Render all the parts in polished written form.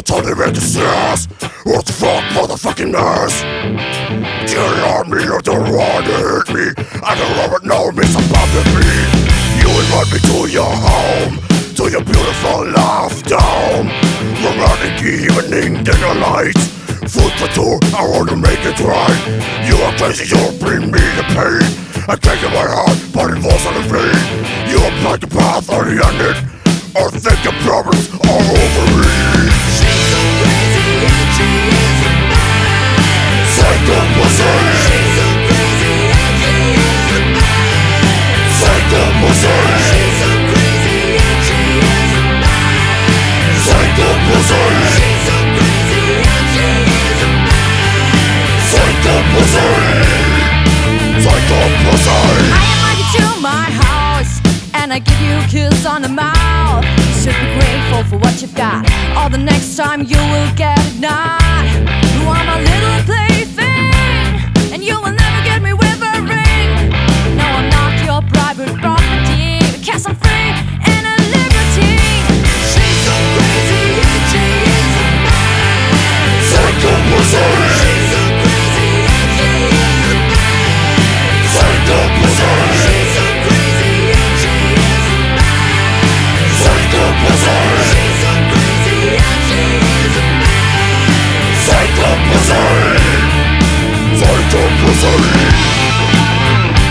totally made the stairs. What the fuck, motherfucking mess? You love me, you don't want to hurt me. I don't ever know me, abandon me. You invite me to your home, to your beautiful love dome. Romantic evening, dinner lights, food for two, I wanna make it right. You are crazy, you bring me the pain. I take in my heart, but it falls on the vein. You apply the path on the ending, or think the problems are over me. She's so crazy and she is mine. Psycho pussy. She's so crazy and she is mine. Psycho pussy. She's so crazy and she is mine. Psycho pussy. She's so crazy and she is mine. Psycho pussy. Psycho pussy. I invite you to my house and I give you a kiss on the mouth. You should be grateful for what you've got, or the next time you will get it not. You are my little plaything, and you will never get me with a ring. No, I'm not your private property, because I'm free and a liberty. She's so crazy and she is mine. Psycho pussy. She's so crazy and she is mine. Psycho pussy. She's so crazy and she is mine. Psycho pussy. She's so crazy and she is mine. Psycho pussy. Psycho pussy.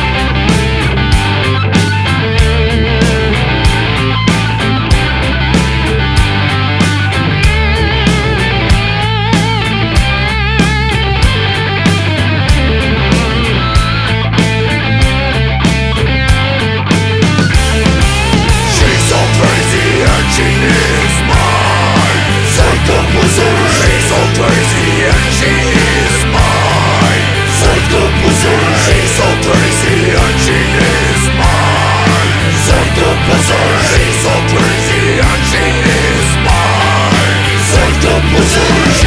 She's so crazy and she is mine. Psycho pussy. She's so crazy and she is mine. Psycho pussy. She's so crazy and she is mine. Psycho pussy. She's so crazy and she is mine. Psycho pussy.